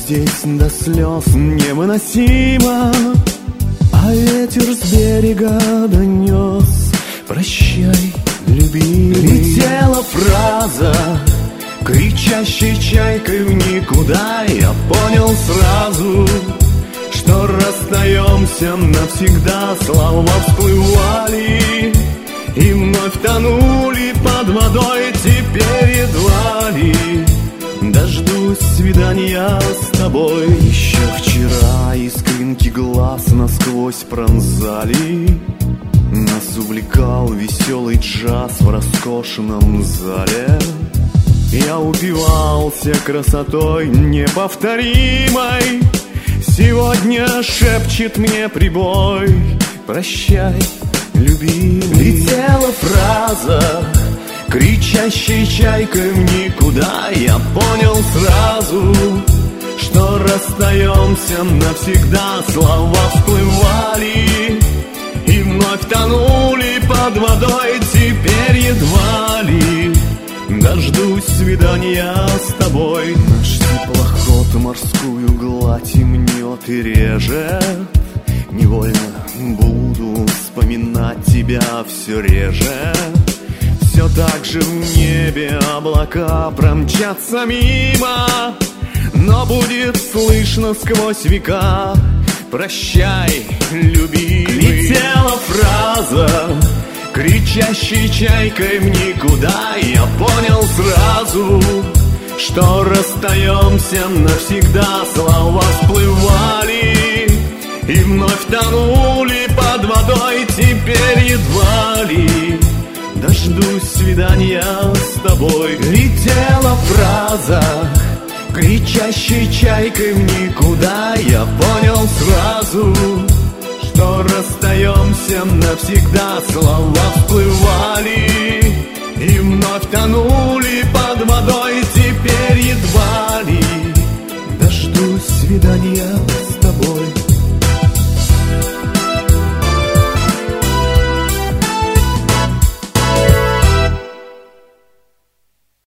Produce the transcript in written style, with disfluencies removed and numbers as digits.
здесь до слез невыносимо, а ветер с берега донес: прощай, любимый. Летела фраза, кричащей чайкой в никуда. Я понял сразу, что расстаемся навсегда. Слова всплывали и вновь тонули под водой. Теперь едва ли дождусь свидания с тобой. Еще вчера искринки глаз насквозь пронзали. Нас увлекал веселый джаз в роскошном зале. Я упивался красотой неповторимой. Сегодня шепчет мне прибой: прощай, любимый. Летела фраза, кричащей чайкой в никуда. Я понял сразу, что расстаемся навсегда. Слова всплывали и вновь тонули под водой. Теперь едва ли дождусь свидания с тобой. Наш теплоход морскую гладь и мнет и режет. Невольно буду вспоминать тебя все реже. Все так же в небе облака промчатся мимо, но будет слышно сквозь века: прощай, любимый. Летела фраза, кричащей чайкой в никуда. Я понял сразу, что расстаемся навсегда. Слова всплывали и вновь тонули под водой. Теперь едва ли дождусь свидания с тобой. Летела фраза, кричащей чайкой в никуда. Я понял сразу, что расстаемся навсегда. Слова всплывали и вновь тонули под водой. Теперь едва